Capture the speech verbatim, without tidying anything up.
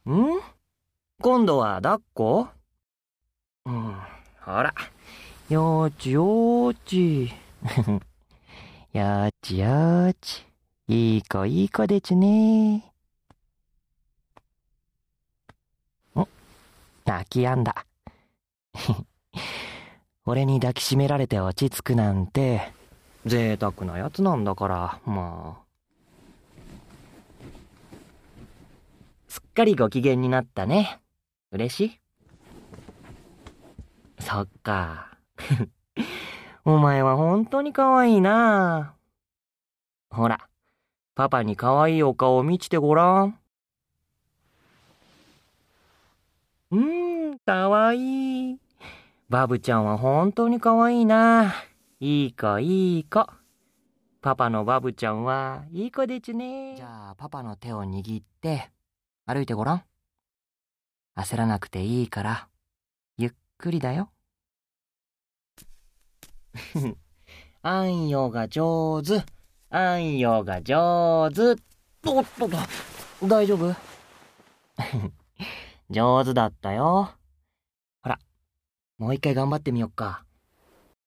ん今度は抱っこ？うん、ほら。よーちよーち。よーちよーち。いい子いい子でちねー。ん泣き止んだ。俺に抱きしめられて落ち着くなんて、贅沢なやつなんだから、まあ。すっかりご機嫌になったね。嬉しい？そっか。お前は本当に可愛いな。ほら、パパに可愛いお顔を見せてごらん。うーん、可愛い。バブちゃんは本当に可愛いな。いい子いい子。パパのバブちゃんはいい子でちゅね。じゃあパパの手を握って歩いてごらん。焦らなくていいから、ゆっくりだよ。あんよが上手。あんよが上手。おっとと、大丈夫？上手だったよ。ほら、もう一回頑張ってみよっか。